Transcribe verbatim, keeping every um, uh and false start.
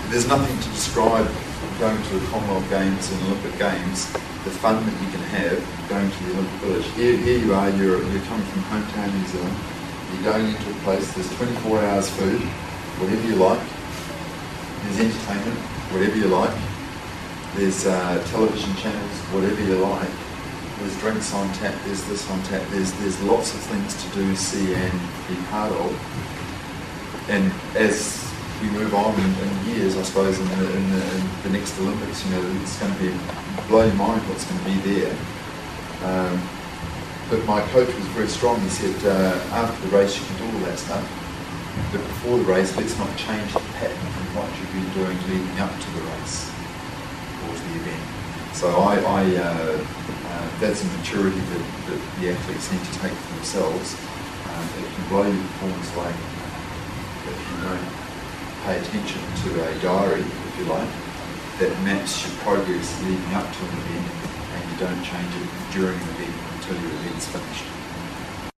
there's nothing to describe going to the Commonwealth Games and Olympic Games, the fun that you can have going to the Olympic Village. Here, here you are, you're, you're coming from hometown New Zealand, you're going into a place, there's twenty-four hours food, whatever you like, there's entertainment, whatever you like, there's uh, television channels, whatever you like, there's drinks on tap, there's this on tap, there's, there's lots of things to do, see and be part of. And as we move on in, in years, I suppose, in the, in, the, in the next Olympics, you know, it's going to be, blow your mind what's going to be there. Um, but my coach was very strong. He said, uh, after the race you can do all that stuff, but before the race, let's not change the pattern from what you've been doing leading up to the race or to the event. So I, I uh, uh, that's a maturity that, that the athletes need to take for themselves. Um, it can blow your performance away if you don't pay attention to a diary, if you like, that maps your progress leading up to an event, and you don't change it during an event until your event's finished.